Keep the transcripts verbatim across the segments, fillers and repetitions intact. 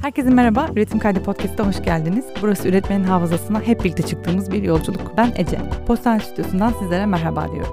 Herkese merhaba, Üretim Kaydı Podcast'a hoş geldiniz. Burası üretmenin hafızasına hep birlikte çıktığımız bir yolculuk. Ben Ece, Postal Stüdyosu'ndan sizlere merhaba diyorum.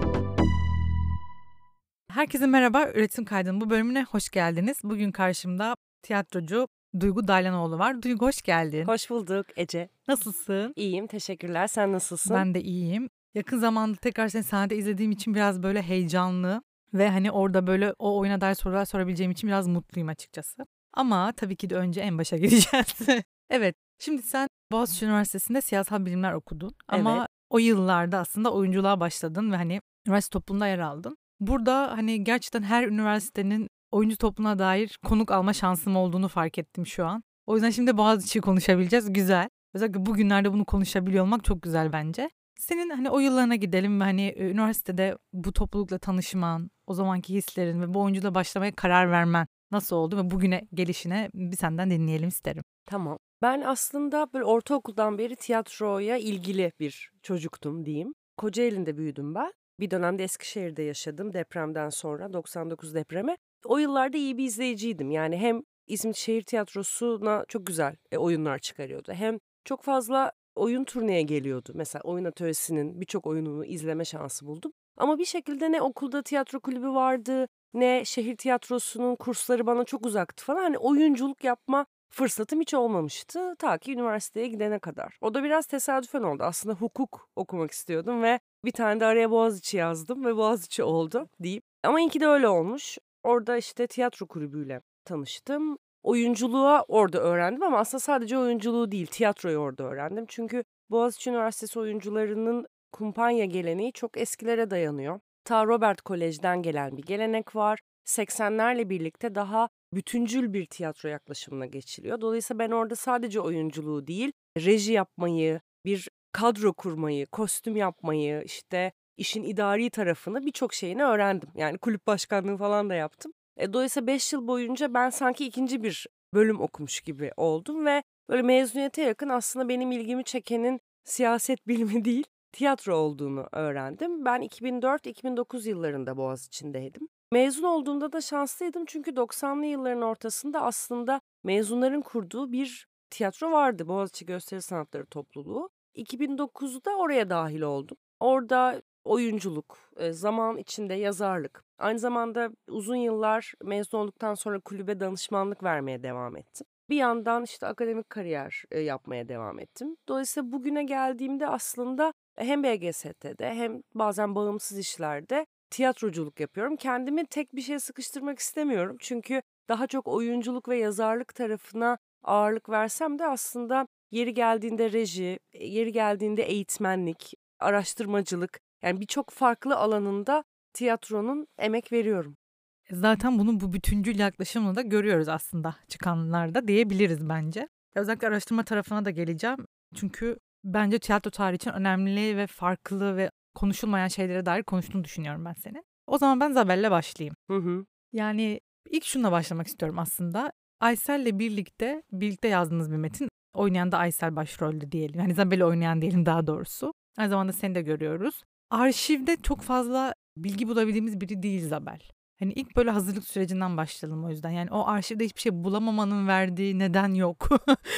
Herkese merhaba, Üretim Kaydı'nın bu bölümüne hoş geldiniz. Bugün karşımda tiyatrocu Duygu Daylanoğlu var. Duygu hoş geldin. Hoş bulduk Ece. Nasılsın? İyiyim, teşekkürler. Sen nasılsın? Ben de iyiyim. Yakın zamanda tekrar seni sahnede izlediğim için biraz böyle heyecanlı ve hani orada böyle o oyuna dair sorular sorabileceğim için biraz mutluyum açıkçası. Ama tabii ki de önce en başa gideceğiz. Evet, şimdi sen Boğaziçi Üniversitesi'nde siyasal bilimler okudun. Ama Evet. o yıllarda aslında oyunculuğa başladın ve hani üniversite topluluğunda yer aldın. Burada hani gerçekten her üniversitenin oyuncu topluluğuna dair konuk alma şansım olduğunu fark ettim şu an. O yüzden şimdi Boğaziçi'yi konuşabileceğiz. Güzel. Özellikle bugünlerde bunu konuşabiliyor olmak çok güzel bence. Senin hani o yıllarına gidelim ve hani üniversitede bu toplulukla tanışman, o zamanki hislerin ve bu oyunculuğa başlamaya karar vermen nasıl oldu ve bugüne gelişine bir senden dinleyelim isterim. Tamam. Ben aslında böyle ortaokuldan beri tiyatroya ilgili bir çocuktum diyeyim. Kocaeli'nde büyüdüm ben. Bir dönemde Eskişehir'de yaşadım depremden sonra, doksan dokuz depremi. O yıllarda iyi bir izleyiciydim. Yani hem İzmit Şehir Tiyatrosu'na çok güzel e, oyunlar çıkarıyordu. Hem çok fazla oyun turneye geliyordu. Mesela oyun atölyesinin birçok oyununu izleme şansı buldum. Ama bir şekilde ne okulda tiyatro kulübü vardı, ne şehir tiyatrosunun kursları bana çok uzaktı falan. Hani oyunculuk yapma fırsatım hiç olmamıştı ta ki üniversiteye gidene kadar. O da biraz tesadüfen oldu. Aslında hukuk okumak istiyordum ve bir tane de araya Boğaziçi yazdım ve Boğaziçi oldu diyeyim. Ama iyi ki de öyle olmuş. Orada işte tiyatro kulübüyle tanıştım. Oyunculuğa orada öğrendim ama aslında sadece oyunculuğu değil, tiyatroyu orada öğrendim. Çünkü Boğaziçi Üniversitesi oyuncularının kumpanya geleneği çok eskilere dayanıyor. Ta Robert Kolej'den gelen bir gelenek var. seksenlerle birlikte daha bütüncül bir tiyatro yaklaşımına geçiliyor. Dolayısıyla ben orada sadece oyunculuğu değil, reji yapmayı, bir kadro kurmayı, kostüm yapmayı, işte işin idari tarafını birçok şeyini öğrendim. Yani kulüp başkanlığı falan da yaptım. E, dolayısıyla beş yıl boyunca ben sanki ikinci bir bölüm okumuş gibi oldum ve böyle mezuniyete yakın aslında benim ilgimi çekenin siyaset bilimi değil, tiyatro olduğunu öğrendim. Ben iki bin dört iki bin dokuz yıllarında Boğaziçi'ndeydim. Mezun olduğumda da şanslıydım çünkü doksanlı yılların ortasında aslında mezunların kurduğu bir tiyatro vardı. Boğaziçi Gösteri Sanatları Topluluğu. iki bin dokuzda oraya dahil oldum. Orada oyunculuk, zaman içinde yazarlık. Aynı zamanda uzun yıllar mezun olduktan sonra kulübe danışmanlık vermeye devam ettim. Bir yandan işte akademik kariyer yapmaya devam ettim. Dolayısıyla bugüne geldiğimde aslında hem B G S T'de hem bazen bağımsız işlerde tiyatroculuk yapıyorum. Kendimi tek bir şeye sıkıştırmak istemiyorum. Çünkü daha çok oyunculuk ve yazarlık tarafına ağırlık versem de aslında yeri geldiğinde reji, yeri geldiğinde eğitmenlik, araştırmacılık, yani birçok farklı alanında tiyatronun emek veriyorum. Zaten bunu bu bütüncül yaklaşımla da görüyoruz aslında çıkanlarda diyebiliriz bence. Özellikle araştırma tarafına da geleceğim. Çünkü bence tiyatro tarihi için önemli ve farklı ve konuşulmayan şeylere dair konuştuğunu düşünüyorum ben senin. O zaman ben Zabel'le başlayayım. Hı hı. Yani ilk şununla başlamak istiyorum aslında. Aysel'le birlikte, birlikte yazdığınız bir metin. Oynayan da Aysel başrolde diyelim. Yani Zabel'i oynayan diyelim daha doğrusu. Aynı zamanda seni de görüyoruz. Arşivde çok fazla bilgi bulabildiğimiz biri değil Zabel. Hani ilk böyle hazırlık sürecinden başlayalım o yüzden. Yani o arşivde hiçbir şey bulamamanın verdiği neden yok.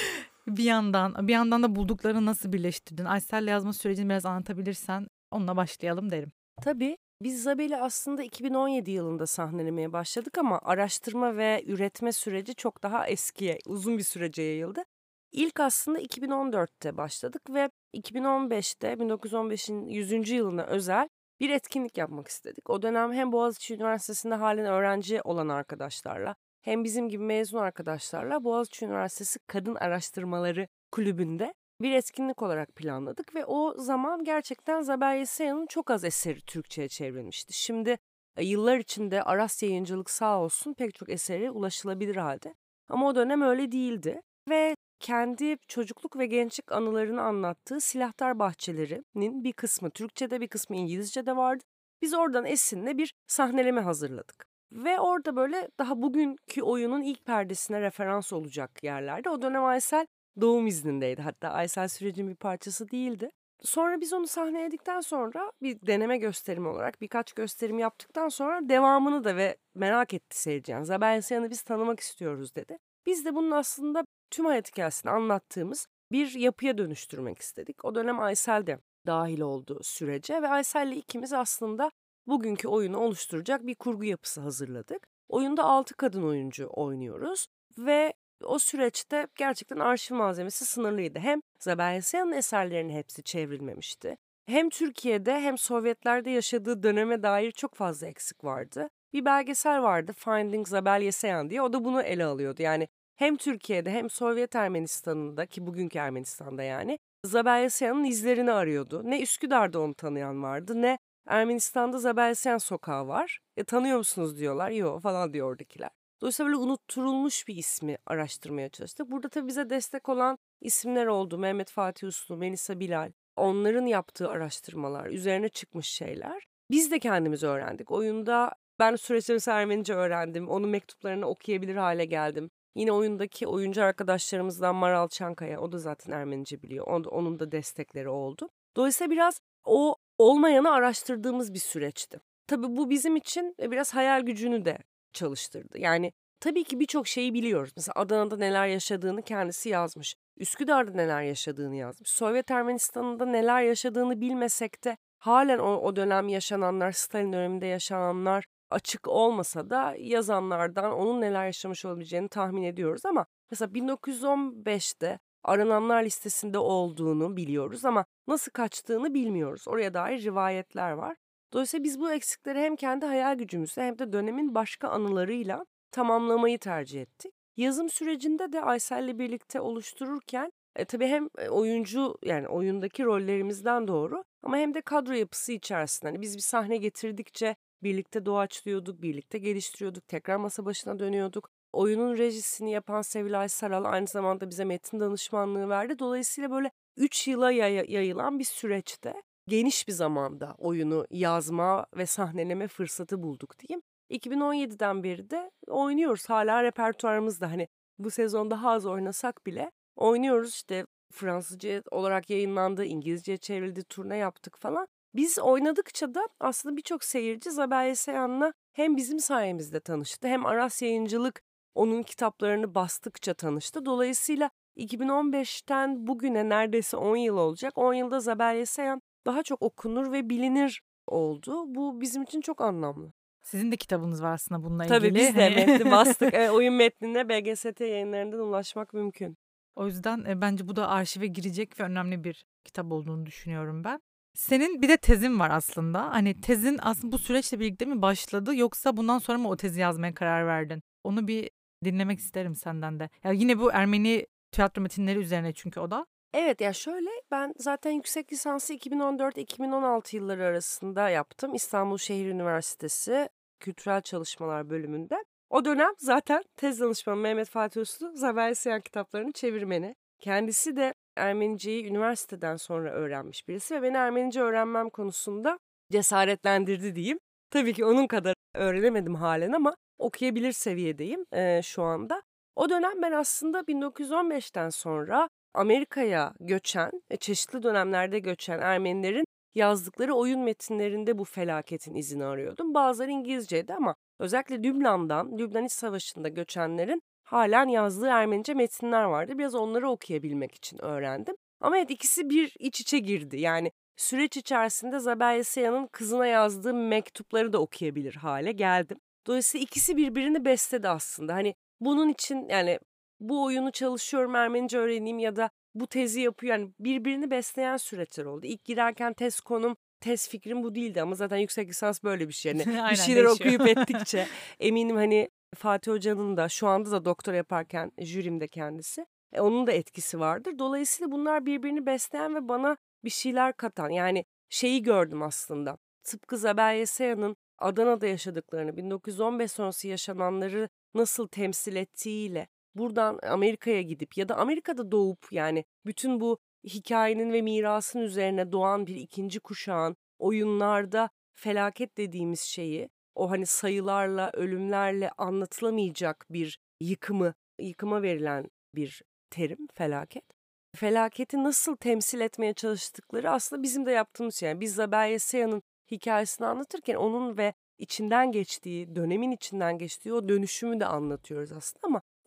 bir yandan, bir yandan da bulduklarını nasıl birleştirdin? Aysel'le yazma sürecini biraz anlatabilirsen onunla başlayalım derim. Tabii. Biz Zabel'i aslında iki bin on yedi yılında sahnelemeye başladık ama araştırma ve üretme süreci çok daha eskiye, uzun bir sürece yayıldı. İlk aslında iki bin on dörtte başladık ve iki bin on beşte bin dokuz yüz on beşin yüzüncü yılına özel bir etkinlik yapmak istedik. O dönem hem Boğaziçi Üniversitesi'nde halen öğrenci olan arkadaşlarla hem bizim gibi mezun arkadaşlarla Boğaziçi Üniversitesi Kadın Araştırmaları Kulübü'nde bir etkinlik olarak planladık ve o zaman gerçekten Zabel Yesayan'ın çok az eseri Türkçe'ye çevrilmişti. Şimdi e, yıllar içinde Aras Yayıncılık sağ olsun pek çok eseri ulaşılabilir halde. Ama o dönem öyle değildi ve kendi çocukluk ve gençlik anılarını anlattığı Silahtar Bahçeleri'nin bir kısmı Türkçe'de bir kısmı İngilizce'de vardı. Biz oradan esinle bir sahneleme hazırladık. Ve orada böyle daha bugünkü oyunun ilk perdesine referans olacak yerlerde. O dönem Aysel doğum iznindeydi. Hatta Aysel sürecin bir parçası değildi. Sonra biz onu sahneledikten sonra bir deneme gösterimi olarak birkaç gösterim yaptıktan sonra devamını da ve merak etti seyirci. Yani Zabel Yesayan'ı biz tanımak istiyoruz dedi. Biz de bunun aslında tüm hayat hikayesini anlattığımız bir yapıya dönüştürmek istedik. O dönem Aysel de dahil oldu sürece ve Aysel'le ikimiz aslında bugünkü oyunu oluşturacak bir kurgu yapısı hazırladık. Oyunda altı kadın oyuncu oynuyoruz ve o süreçte gerçekten arşiv malzemesi sınırlıydı. Hem Zabel Yasayan'ın eserlerinin hepsi çevrilmemişti. Hem Türkiye'de hem Sovyetlerde yaşadığı döneme dair çok fazla eksik vardı. Bir belgesel vardı, Finding Zabel Yasayan diye, o da bunu ele alıyordu. Yani hem Türkiye'de hem Sovyet Ermenistan'da, ki bugünkü Ermenistan'da yani, Zabel Yasayan'ın izlerini arıyordu. Ne Üsküdar'da onu tanıyan vardı, ne Ermenistan'da Zabel Yasayan sokağı var. E, tanıyor musunuz diyorlar, yok falan diyor oradakiler. Dolayısıyla böyle unutturulmuş bir ismi araştırmaya çalıştık. Burada tabii bize destek olan isimler oldu. Mehmet Fatih Uslu, Melisa Bilal. Onların yaptığı araştırmalar, üzerine çıkmış şeyler. Biz de kendimiz öğrendik. Oyunda ben süreçte Ermenice öğrendim. Onun mektuplarını okuyabilir hale geldim. Yine oyundaki oyuncu arkadaşlarımızdan Maral Çankaya, o da zaten Ermenice biliyor. Onun da destekleri oldu. Dolayısıyla biraz o olmayanı araştırdığımız bir süreçti. Tabii bu bizim için biraz hayal gücünü de çalıştırdı. Yani tabii ki birçok şeyi biliyoruz. Mesela Adana'da neler yaşadığını kendisi yazmış. Üsküdar'da neler yaşadığını yazmış. Sovyet Ermenistan'da neler yaşadığını bilmesek de halen o, o dönem yaşananlar, Stalin döneminde yaşananlar açık olmasa da yazanlardan onun neler yaşamış olabileceğini tahmin ediyoruz. Ama mesela bin dokuz yüz on beşte arananlar listesinde olduğunu biliyoruz ama nasıl kaçtığını bilmiyoruz. Oraya dair rivayetler var. Dolayısıyla biz bu eksikleri hem kendi hayal gücümüzle hem de dönemin başka anılarıyla tamamlamayı tercih ettik. Yazım sürecinde de Aysel'le birlikte oluştururken e, tabii hem oyuncu, yani oyundaki rollerimizden doğru, ama hem de kadro yapısı içerisinde. Hani biz bir sahne getirdikçe birlikte doğaçlıyorduk, birlikte geliştiriyorduk, tekrar masa başına dönüyorduk. Oyunun rejisini yapan Sevilay Saral aynı zamanda bize metin danışmanlığı verdi. Dolayısıyla böyle üç yıla yay- yayılan bir süreçte geniş bir zamanda oyunu yazma ve sahneleme fırsatı bulduk diyeyim. iki bin on yediden beri de oynuyoruz. Hala repertuarımızda, hani bu sezon daha az oynasak bile oynuyoruz. İşte Fransızca olarak yayınlandı, İngilizce çevrildi, turne yaptık falan. Biz oynadıkça da aslında birçok seyirci Zabel Yasayan'la hem bizim sayemizde tanıştı, hem Aras Yayıncılık onun kitaplarını bastıkça tanıştı. Dolayısıyla iki bin on beşten bugüne neredeyse on yıl olacak. on yılda Zabel Yasayan daha çok okunur ve bilinir oldu. Bu bizim için çok anlamlı. Sizin de kitabınız var aslında bununla Tabii ilgili. biz de Hani metni bastık. E, oyun metnine B G S T yayınlarından ulaşmak mümkün. O yüzden e, bence bu da arşive girecek ve önemli bir kitap olduğunu düşünüyorum ben. Senin bir de tezin var aslında. Hani tezin aslında bu süreçle birlikte mi başladı, yoksa bundan sonra mı o tezi yazmaya karar verdin? Onu bir dinlemek isterim senden de. Ya yine bu Ermeni tiyatro metinleri üzerine çünkü o da. Evet, ya şöyle, ben zaten yüksek lisansı iki bin on dört iki bin on altı yılları arasında yaptım. İstanbul Şehir Üniversitesi Kültürel Çalışmalar bölümünde. O dönem zaten tez danışmanı Mehmet Fatih Uslu Zabel Yasayan kitaplarını çevirmeni. Kendisi de Ermeniceyi üniversiteden sonra öğrenmiş birisi ve beni Ermenice öğrenmem konusunda cesaretlendirdi diyeyim. Tabii ki onun kadar öğrenemedim halen ama okuyabilir seviyedeyim e, şu anda. O dönem ben aslında bin dokuz yüz on beşten sonra Amerika'ya göçen, çeşitli dönemlerde göçen Ermenilerin yazdıkları oyun metinlerinde bu felaketin izini arıyordum. Bazıları İngilizceydi ama özellikle Lübnan'dan, Lübnan İç Savaşı'nda göçenlerin halen yazdığı Ermenice metinler vardı. Biraz onları okuyabilmek için öğrendim. Ama evet, ikisi bir iç içe girdi. Yani süreç içerisinde Zabel Yasayan'ın kızına yazdığı mektupları da okuyabilir hale geldim. Dolayısıyla ikisi birbirini besledi aslında. Hani bunun için, yani bu oyunu çalışıyorum, Ermenice öğreneyim ya da bu tezi yapıyor. Yani birbirini besleyen süreçler oldu. İlk girerken tez konum, tez fikrim bu değildi ama zaten yüksek lisans böyle bir şey. Yani Aynen, bir şeyler değişiyor. okuyup ettikçe eminim hani Fatih Hoca'nın da şu anda da doktora yaparken jürimde kendisi. E, onun da etkisi vardır. Dolayısıyla bunlar birbirini besleyen ve bana bir şeyler katan, yani şeyi gördüm aslında. Tıpkı Zabel Yasayan'ın Adana'da yaşadıklarını, bin dokuz yüz on beş sonrası yaşananları nasıl temsil ettiğiyle buradan Amerika'ya gidip ya da Amerika'da doğup, yani bütün bu hikayenin ve mirasın üzerine doğan bir ikinci kuşağın oyunlarda felaket dediğimiz şeyi, o hani sayılarla, ölümlerle anlatılamayacak bir yıkımı, yıkıma verilen bir terim felaket. Felaketi nasıl temsil etmeye çalıştıkları aslında bizim de yaptığımız şey. Yani biz Zabel Yasayan'ın hikayesini anlatırken onun ve içinden geçtiği, dönemin içinden geçtiği o dönüşümü de anlatıyoruz aslında, ama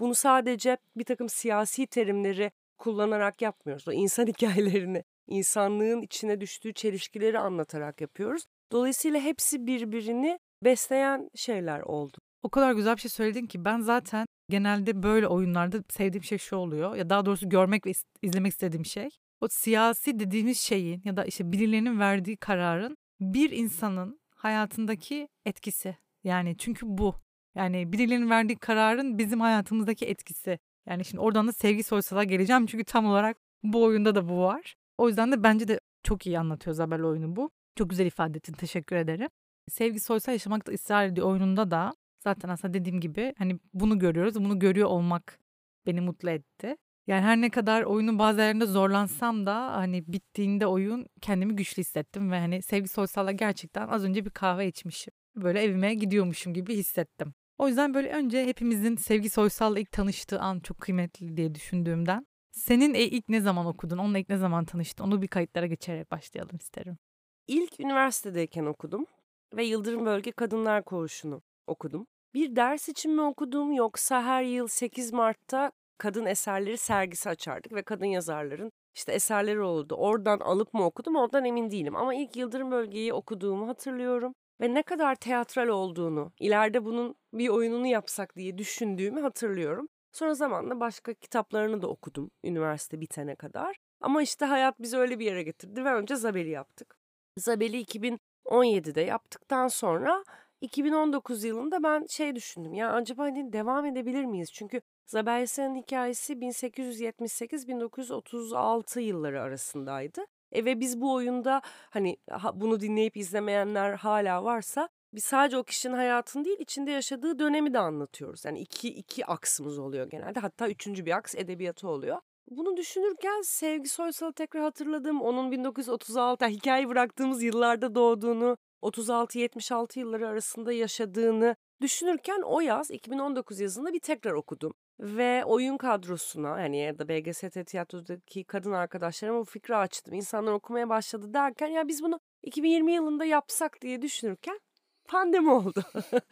bunu sadece bir takım siyasi terimleri kullanarak yapmıyoruz. O insan hikayelerini, insanlığın içine düştüğü çelişkileri anlatarak yapıyoruz. Dolayısıyla hepsi birbirini besleyen şeyler oldu. O kadar güzel bir şey söyledin ki ben zaten genelde böyle oyunlarda sevdiğim şey şu oluyor. Ya daha doğrusu görmek ve izlemek istediğim şey. O siyasi dediğimiz şeyin ya da işte birilerinin verdiği kararın bir insanın hayatındaki etkisi. Yani çünkü bu. Yani birilerinin verdiği kararın bizim hayatımızdaki etkisi. Yani şimdi oradan da Sevgi Soysal'a geleceğim çünkü tam olarak bu oyunda da bu var. O yüzden de bence de çok iyi anlatıyor Zabel oyunu bu. Çok güzel ifade ettin, teşekkür ederim. Sevgi Soysal Yaşamakta ısrar ediyor oyununda da zaten aslında dediğim gibi hani bunu görüyoruz. Bunu görüyor olmak beni mutlu etti. Yani her ne kadar oyunun bazı yerlerinde zorlansam da hani bittiğinde oyun kendimi güçlü hissettim ve hani Sevgi Soysal'la gerçekten az önce bir kahve içmişim. Böyle evime gidiyormuşum gibi hissettim. O yüzden böyle önce hepimizin Sevgi Soysal'la ilk tanıştığı an çok kıymetli diye düşündüğümden senin e ilk ne zaman okudun, onunla ilk ne zaman tanıştın onu bir kayıtlara geçerek başlayalım isterim. İlk üniversitedeyken okudum ve Yıldırım Bölge Kadınlar Koğuşu'nu okudum. Bir ders için mi okudum yoksa her yıl sekiz Mart'ta kadın eserleri sergisi açardık ve kadın yazarların işte eserleri olurdu. Oradan alıp mı okudum ondan emin değilim ama ilk Yıldırım Bölge'yi okuduğumu hatırlıyorum ve ne kadar teatral olduğunu, ileride bunun bir oyununu yapsak diye düşündüğümü hatırlıyorum. Sonra zamanla başka kitaplarını da okudum üniversite bitene kadar. Ama işte hayat bizi öyle bir yere getirdi ve önce Zabel'i yaptık. Zabel'i iki bin on yedide yaptıktan sonra iki bin on dokuz yılında ben şey düşündüm ya acaba hani devam edebilir miyiz? Çünkü Zabel Yassar'ın hikayesi bin sekiz yüz yetmiş sekiz bin dokuz yüz otuz altı yılları arasındaydı. E ve biz bu oyunda hani ha, bunu dinleyip izlemeyenler hala varsa biz sadece o kişinin hayatını değil içinde yaşadığı dönemi de anlatıyoruz. Yani iki, iki aksımız oluyor genelde, hatta üçüncü bir aks edebiyatı oluyor. Bunu düşünürken Sevgi Soysal'ı tekrar hatırladım. Onun bin dokuz yüz otuz altı hikayeyi bıraktığımız yıllarda doğduğunu, otuz altı yetmiş altı yılları arasında yaşadığını düşünürken o yaz iki bin on dokuz yazında bir tekrar okudum. Ve oyun kadrosuna yani ya da B G S T tiyatrodaki kadın arkadaşlarıma bu fikri açtım. İnsanlar okumaya başladı derken ya biz bunu iki bin yirmi yılında yapsak diye düşünürken pandemi oldu.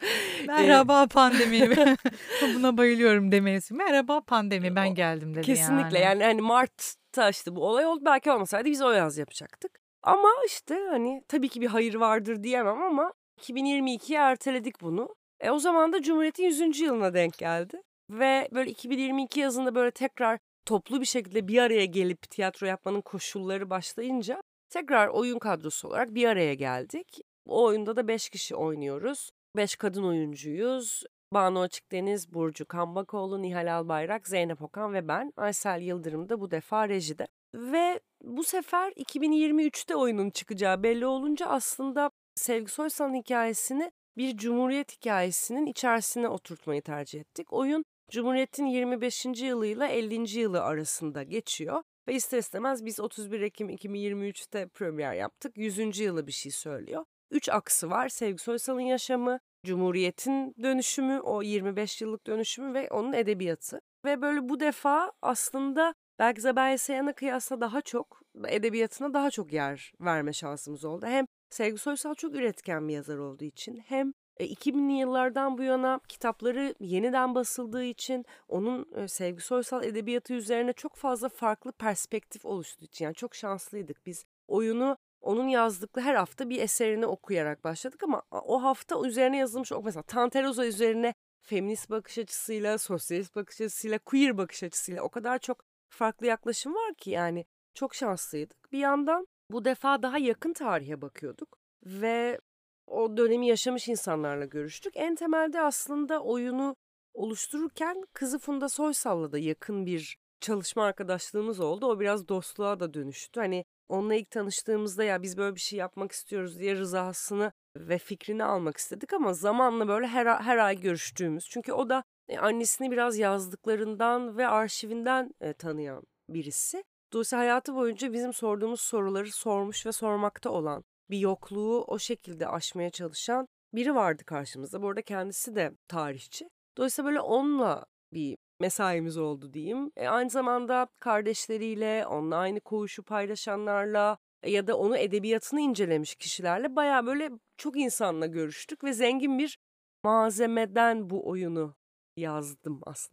Merhaba pandemi. Buna bayılıyorum demesi. Merhaba pandemi, ben geldim dedi. Kesinlikle yani. yani hani Mart'ta işte bu olay oldu, belki olmasaydı biz o yaz yapacaktık. Ama işte hani tabii ki bir hayır vardır diyemem ama iki bin yirmi ikiye erteledik bunu. E o zaman da Cumhuriyet'in yüzüncü yılına denk geldi. Ve böyle iki bin yirmi iki yazında böyle tekrar toplu bir şekilde bir araya gelip tiyatro yapmanın koşulları başlayınca tekrar oyun kadrosu olarak bir araya geldik. O oyunda da beş kişi oynuyoruz. beş kadın oyuncuyuz. Banu Açıkdeniz, Burcu Kambakoğlu, Nihal Albayrak, Zeynep Okan ve ben. Aysel Yıldırım da bu defa rejide. Ve bu sefer iki bin yirmi üçte oyunun çıkacağı belli olunca aslında Sevgi Soysal'ın hikayesini bir Cumhuriyet hikayesinin içerisine oturtmayı tercih ettik. Oyun Cumhuriyet'in yirmi beşinci yılıyla ellinci yılı arasında geçiyor. Ve ister istemez biz otuz bir Ekim iki bin yirmi üçte premier yaptık. yüzüncü yılı bir şey söylüyor. Üç aksı var: Sevgi Soysal'ın yaşamı, Cumhuriyet'in dönüşümü, o yirmi beş yıllık dönüşümü ve onun edebiyatı. Ve böyle bu defa aslında belki Zabel Yassar'a kıyasla daha çok, edebiyatına daha çok yer verme şansımız oldu. Hem Sevgi Soysal çok üretken bir yazar olduğu için, hem iki binli yıllardan bu yana kitapları yeniden basıldığı için onun Sevgi Soysal edebiyatı üzerine çok fazla farklı perspektif oluştuğu için yani çok şanslıydık. Biz oyunu onun yazdıkları her hafta bir eserini okuyarak başladık ama o hafta üzerine yazılmış, mesela Tanteroza üzerine feminist bakış açısıyla, sosyalist bakış açısıyla, queer bakış açısıyla o kadar çok farklı yaklaşım var ki yani çok şanslıydık. Bir yandan bu defa daha yakın tarihe bakıyorduk ve o dönemi yaşamış insanlarla görüştük. En temelde aslında oyunu oluştururken kızı Funda Soysal'la da yakın bir çalışma arkadaşlığımız oldu. O biraz dostluğa da dönüştü. Hani onunla ilk tanıştığımızda ya biz böyle bir şey yapmak istiyoruz diye rızasını ve fikrini almak istedik ama zamanla böyle her, her ay görüştüğümüz. Çünkü o da annesini biraz yazdıklarından ve arşivinden e, tanıyan birisi. Dolayısıyla hayatı boyunca bizim sorduğumuz soruları sormuş ve sormakta olan, bir yokluğu o şekilde aşmaya çalışan biri vardı karşımızda. Bu arada kendisi de tarihçi. Dolayısıyla böyle onunla bir mesaimiz oldu diyeyim. E aynı zamanda kardeşleriyle, onunla aynı koğuşu paylaşanlarla ya da onu edebiyatını incelemiş kişilerle bayağı böyle çok insanla görüştük ve zengin bir malzemeden bu oyunu yazdım aslında.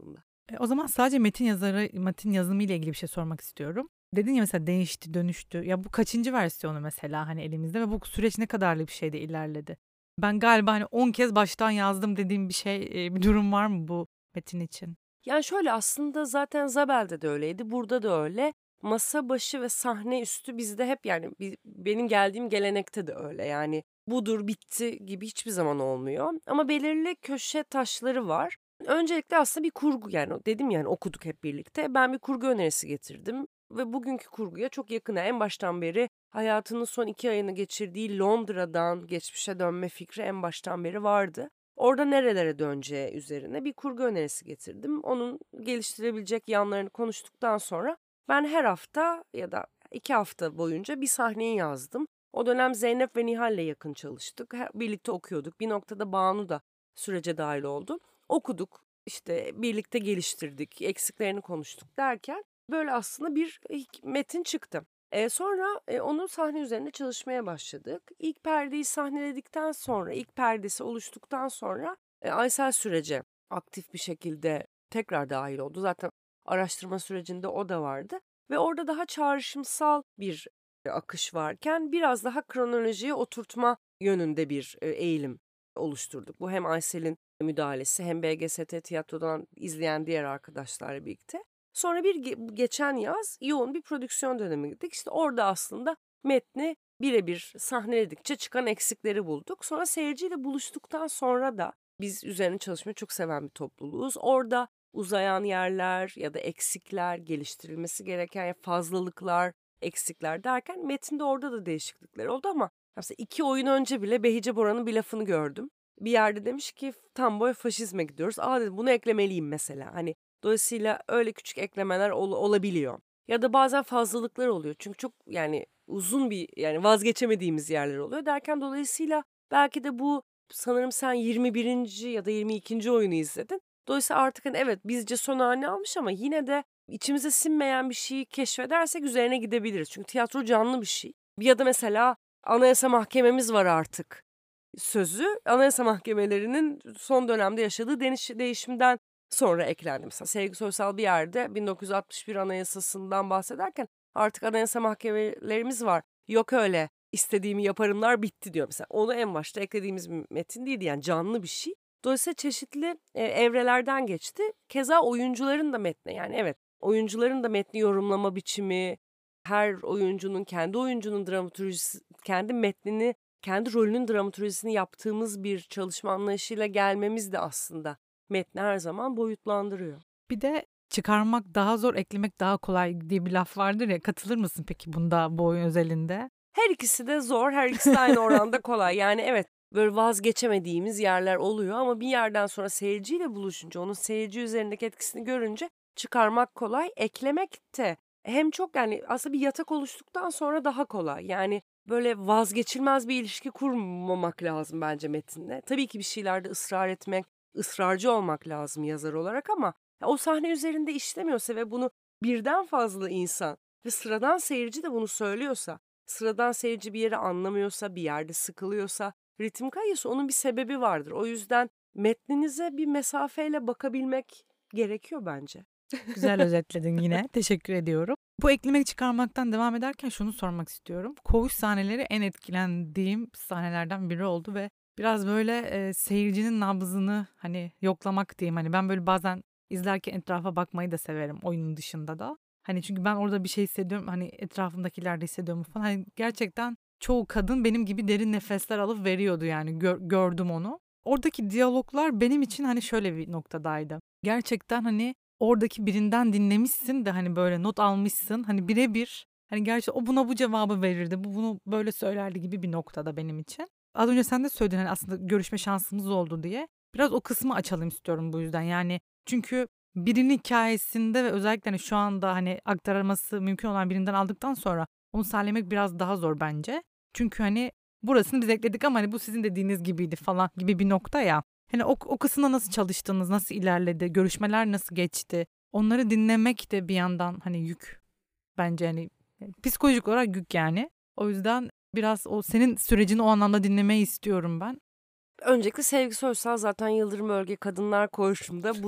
E, o zaman sadece metin yazarı, metin yazımı ile ilgili bir şey sormak istiyorum. Dedin ya mesela değişti, dönüştü. Ya bu kaçıncı versiyonu mesela hani elimizde ve bu süreç ne kadarlık bir şeyde ilerledi? Ben galiba hani on kez baştan yazdım dediğim bir şey, e, bir durum var mı bu metin için? Yani şöyle, aslında zaten Zabel'de de öyleydi, burada da öyle. Masa başı ve sahne üstü bizde hep, yani bi- benim geldiğim gelenekte de öyle. Yani budur, bitti gibi hiçbir zaman olmuyor. Ama belirli köşe taşları var. Öncelikle aslında bir kurgu, yani dedim yani okuduk hep birlikte. Ben bir kurgu önerisi getirdim ve bugünkü kurguya çok yakın. Yani en baştan beri hayatının son iki ayını geçirdiği Londra'dan geçmişe dönme fikri en baştan beri vardı. Orada nerelere döneceği üzerine bir kurgu önerisi getirdim. Onun geliştirebilecek yanlarını konuştuktan sonra ben her hafta ya da iki hafta boyunca bir sahneyi yazdım. O dönem Zeynep ve Nihal'le yakın çalıştık. Her- Birlikte okuyorduk. Bir noktada Banu da sürece dahil oldu. Okuduk, işte birlikte geliştirdik, eksiklerini konuştuk derken böyle aslında bir ilk metin çıktı. E, sonra e, onun sahne üzerinde çalışmaya başladık. İlk perdeyi sahneledikten sonra, ilk perdesi oluştuktan sonra e, Aysel sürece aktif bir şekilde tekrar dahil oldu. Zaten araştırma sürecinde o da vardı. Ve orada daha çağrışımsal bir e, akış varken biraz daha kronolojiye oturtma yönünde bir e, eğilim oluşturduk. Bu hem Aysel'in müdahalesi hem B G S T tiyatrodan izleyen diğer arkadaşlarla birlikte. Sonra bir ge- geçen yaz yoğun bir prodüksiyon dönemi gittik. İşte orada aslında metni birebir sahneledikçe çıkan eksikleri bulduk. Sonra seyirciyle buluştuktan sonra da biz üzerine çalışmayı çok seven bir topluluğuz. Orada uzayan yerler ya da eksikler, geliştirilmesi gereken fazlalıklar, eksikler derken metinde orada da değişiklikler oldu ama mesela iki oyun önce bile Behice Bora'nın bir lafını gördüm. Bir yerde demiş ki tam boy faşizme gidiyoruz. Aa dedim, bunu eklemeliyim mesela. Hani dolayısıyla öyle küçük eklemeler ol- olabiliyor. Ya da bazen fazlalıklar oluyor. Çünkü çok yani uzun bir, yani vazgeçemediğimiz yerler oluyor derken dolayısıyla belki de bu, sanırım sen yirmi birinci ya da yirmi ikinci oyunu izledin. Dolayısıyla artık hani evet bizce son halini almış ama yine de içimize sinmeyen bir şeyi keşfedersek üzerine gidebiliriz. Çünkü tiyatro canlı bir şey. Ya da mesela Anayasa Mahkememiz var artık sözü Anayasa Mahkemelerinin son dönemde yaşadığı değiş- değişimden sonra eklendi. Mesela Sevgi Soysal bir yerde bin dokuz yüz altmış bir Anayasası'ndan bahsederken artık Anayasa Mahkemelerimiz var. Yok öyle istediğimi yaparımlar bitti diyor mesela. Onu en başta eklediğimiz bir metin değildi, yani canlı bir şey. Dolayısıyla çeşitli e, evrelerden geçti. Keza oyuncuların da metni, yani evet oyuncuların da metni yorumlama biçimi, her oyuncunun kendi oyuncunun dramaturjisi, kendi metnini, kendi rolünün dramaturjisini yaptığımız bir çalışma anlayışıyla gelmemiz de aslında metni her zaman boyutlandırıyor. Bir de çıkarmak daha zor, eklemek daha kolay diye bir laf vardır ya. Katılır mısın peki bunda bu oyun özelinde? Her ikisi de zor, her ikisi de aynı oranda kolay. Yani evet, böyle vazgeçemediğimiz yerler oluyor ama bir yerden sonra seyirciyle buluşunca, onun seyirci üzerindeki etkisini görünce çıkarmak kolay, eklemek de hem çok, yani aslında bir yatak oluştuktan sonra daha kolay. Yani böyle vazgeçilmez bir ilişki kurmamak lazım bence metinle. Tabii ki bir şeylerde ısrar etmek, ısrarcı olmak lazım yazar olarak ama o sahne üzerinde işlemiyorsa ve bunu birden fazla insan ve sıradan seyirci de bunu söylüyorsa, sıradan seyirci bir yeri anlamıyorsa, bir yerde sıkılıyorsa, ritim kayıyorsa onun bir sebebi vardır. O yüzden metninize bir mesafeyle bakabilmek gerekiyor bence. Güzel özetledin yine. Teşekkür ediyorum. Bu eklemek çıkarmaktan devam ederken şunu sormak istiyorum. Koğuş sahneleri en etkilendiğim sahnelerden biri oldu ve biraz böyle e, seyircinin nabzını hani yoklamak diyeyim. Hani ben böyle bazen izlerken etrafa bakmayı da severim oyunun dışında da. Hani çünkü ben orada bir şey hissediyorum. Hani etrafımdakiler de hissediyorum falan. Hani gerçekten çoğu kadın benim gibi derin nefesler alıp veriyordu yani. Gör- gördüm onu. Oradaki diyaloglar benim için hani şöyle bir noktadaydı. Gerçekten hani oradaki birinden dinlemişsin de hani böyle not almışsın. Hani birebir hani gerçi o buna bu cevabı verirdi. Bu bunu böyle söylerdi gibi bir noktada benim için. Az önce sen de söyledin hani aslında görüşme şansımız oldu diye. Biraz o kısmı açalım istiyorum bu yüzden. Yani çünkü birinin hikayesinde ve özellikle hani şu anda hani aktarılması mümkün olan birinden aldıktan sonra onu sahiplenmek biraz daha zor bence. Çünkü hani burasını biz ekledik ama hani bu sizin dediğiniz gibiydi falan gibi bir nokta ya. Hani o, o kısımda nasıl çalıştınız, nasıl ilerledi, görüşmeler nasıl geçti? Onları dinlemek de bir yandan hani yük bence hani psikolojik olarak yük yani. O yüzden biraz o senin sürecini o anlamda dinlemeyi istiyorum ben. Öncelikle Sevgi Soysal zaten Yıldırım Örge Kadınlar Koğuşu'nda bunu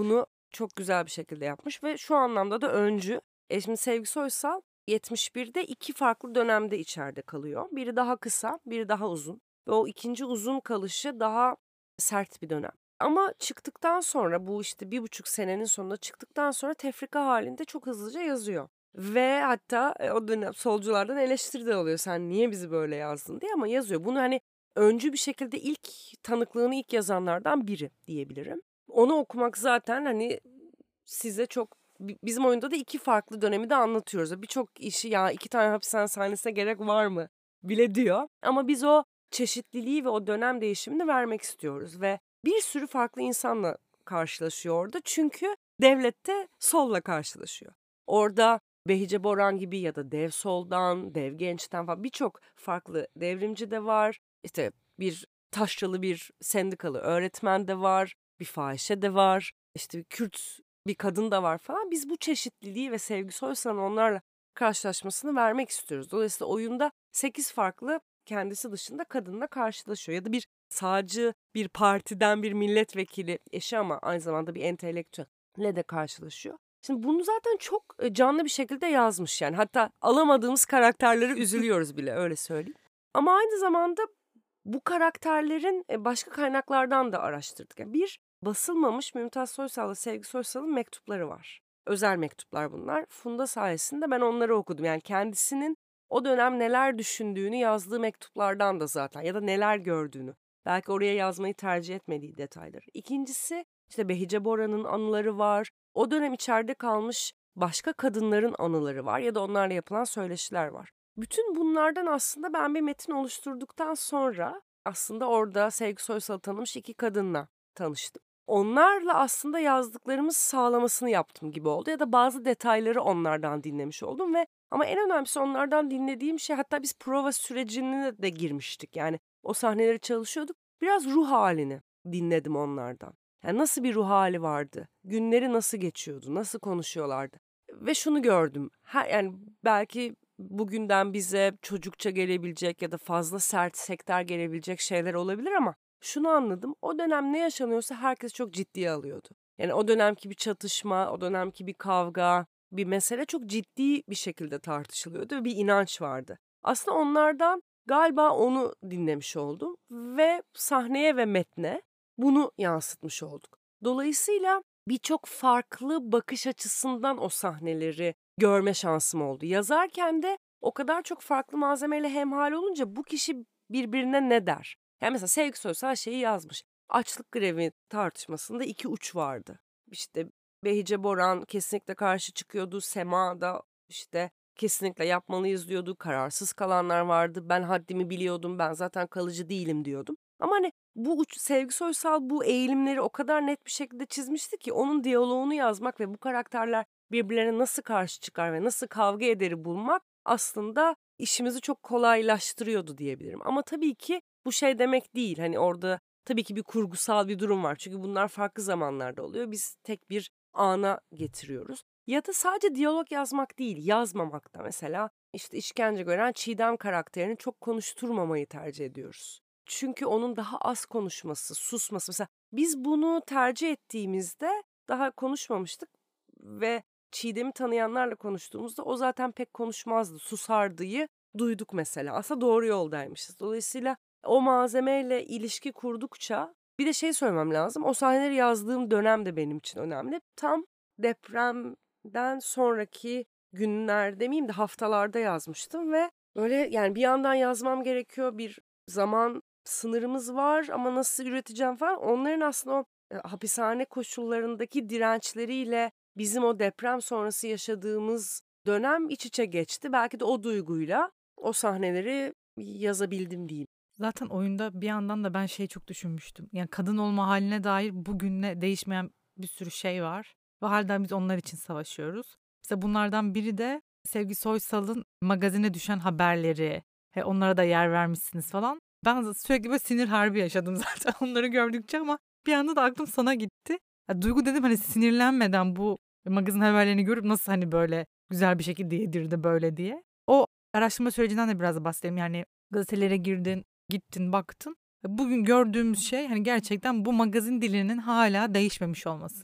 çok güzel bir şekilde yapmış ve şu anlamda da öncü. E şimdi Sevgi Soysal yetmiş birde iki farklı dönemde içeride kalıyor. Biri daha kısa, biri daha uzun. Ve o ikinci uzun kalışı daha sert bir dönem. Ama çıktıktan sonra bu işte bir buçuk senenin sonunda çıktıktan sonra tefrika halinde çok hızlıca yazıyor. Ve hatta e, o dönem solculardan eleştiri de oluyor. Sen niye bizi böyle yazdın diye, ama yazıyor. Bunu hani öncü bir şekilde ilk tanıklığını ilk yazanlardan biri diyebilirim. Onu okumak zaten hani size çok, bizim oyunda da iki farklı dönemi de anlatıyoruz. Birçok işi ya iki tane hapishane sahnesine gerek var mı bile diyor. Ama biz o çeşitliliği ve o dönem değişimini vermek istiyoruz ve bir sürü farklı insanla karşılaşıyor orada. Çünkü devlette solla karşılaşıyor. Orada Behice Boran gibi ya da Dev Sol'dan, Dev Genç'ten falan birçok farklı devrimci de var. İşte bir taşralı bir sendikalı öğretmen de var, bir fahişe de var, işte bir Kürt bir kadın da var falan. Biz bu çeşitliliği ve Sevgi Soysal'ın onlarla karşılaşmasını vermek istiyoruz. Dolayısıyla oyunda sekiz farklı kendisi dışında kadınla karşılaşıyor. Ya da bir sağcı, bir partiden bir milletvekili eşi ama aynı zamanda bir entelektüelle de karşılaşıyor. Şimdi bunu zaten çok canlı bir şekilde yazmış yani. Hatta alamadığımız karakterleri üzülüyoruz bile, öyle söyleyeyim. Ama aynı zamanda bu karakterlerin başka kaynaklardan da araştırdık. Yani bir, basılmamış Mümtaz Soysal'la Sevgi Soysal'ın mektupları var. Özel mektuplar bunlar. Funda sayesinde ben onları okudum. Yani kendisinin o dönem neler düşündüğünü yazdığı mektuplardan da zaten, ya da neler gördüğünü. Belki oraya yazmayı tercih etmediği detayları. İkincisi işte Behice Boran'ın anıları var. O dönem içeride kalmış başka kadınların anıları var ya da onlarla yapılan söyleşiler var. Bütün bunlardan aslında ben bir metin oluşturduktan sonra aslında orada Sevgi Soysal'ı tanımış iki kadınla tanıştım. Onlarla aslında yazdıklarımız sağlamasını yaptım gibi oldu ya da bazı detayları onlardan dinlemiş oldum ve ama en önemlisi onlardan dinlediğim şey, hatta biz prova sürecine de girmiştik. Yani o sahneleri çalışıyorduk. Biraz ruh halini dinledim onlardan. Yani nasıl bir ruh hali vardı? Günleri nasıl geçiyordu? Nasıl konuşuyorlardı? Ve şunu gördüm. Ha, yani belki bugünden bize çocukça gelebilecek ya da fazla sert, sekter gelebilecek şeyler olabilir ama şunu anladım. O dönem ne yaşanıyorsa herkes çok ciddiye alıyordu. Yani o dönemki bir çatışma, o dönemki bir kavga, bir mesele çok ciddi bir şekilde tartışılıyordu ve bir inanç vardı. Aslında onlardan galiba onu dinlemiş oldum ve sahneye ve metne bunu yansıtmış olduk. Dolayısıyla birçok farklı bakış açısından o sahneleri görme şansım oldu. Yazarken de o kadar çok farklı malzemeyle hemhal olunca bu kişi birbirine ne der? Yani mesela Sevgi Soysal şeyi yazmış. Açlık grevi tartışmasında iki uç vardı. İşte Behice Boran kesinlikle karşı çıkıyordu. Sema da işte kesinlikle yapmalıyız diyordu. Kararsız kalanlar vardı. Ben haddimi biliyordum. Ben zaten kalıcı değilim diyordum. Ama hani bu uç, Sevgi Soysal bu eğilimleri o kadar net bir şekilde çizmişti ki onun diyaloğunu yazmak ve bu karakterler birbirlerine nasıl karşı çıkar ve nasıl kavga ederi bulmak aslında işimizi çok kolaylaştırıyordu diyebilirim. Ama tabii ki bu şey demek değil. Hani orada tabii ki bir kurgusal bir durum var. Çünkü bunlar farklı zamanlarda oluyor. Biz tek bir ana getiriyoruz. Ya da sadece diyalog yazmak değil, yazmamak da mesela işte işkence gören Çiğdem karakterini çok konuşturmamayı tercih ediyoruz. Çünkü onun daha az konuşması, susması. Mesela biz bunu tercih ettiğimizde daha konuşmamıştık ve Çiğdem'i tanıyanlarla konuştuğumuzda o zaten pek konuşmazdı, susardıyı duyduk mesela. Aslında doğru yoldaymışız. Dolayısıyla o malzemeyle ilişki kurdukça bir de şey söylemem lazım. O sahneleri yazdığım dönem de benim için önemli. Tam depremden sonraki günler demeyeyim de haftalarda yazmıştım ve böyle yani bir yandan yazmam gerekiyor, bir zaman sınırımız var ama nasıl üreteceğim falan. Onların aslında o e, hapishane koşullarındaki dirençleriyle bizim o deprem sonrası yaşadığımız dönem iç içe geçti. Belki de o duyguyla o sahneleri yazabildim diyeyim. Zaten oyunda bir yandan da ben şey çok düşünmüştüm. Yani kadın olma haline dair bugünle değişmeyen bir sürü şey var. Ve hala biz onlar için savaşıyoruz. Mesela bunlardan biri de Sevgi Soysal'ın magazine düşen haberleri. He, onlara da yer vermişsiniz falan. Ben sürekli böyle sinir harbi yaşadım zaten onları gördükçe ama bir anda da aklım sana gitti. Ya, Duygu dedim hani sinirlenmeden bu magazin haberlerini görüp nasıl hani böyle güzel bir şekilde yedirdi böyle diye. O araştırma sürecinden de biraz bahsedeyim. Yani gazetelere girdin, gittin, baktın. Bugün gördüğümüz şey hani gerçekten bu magazin dilinin hala değişmemiş olması.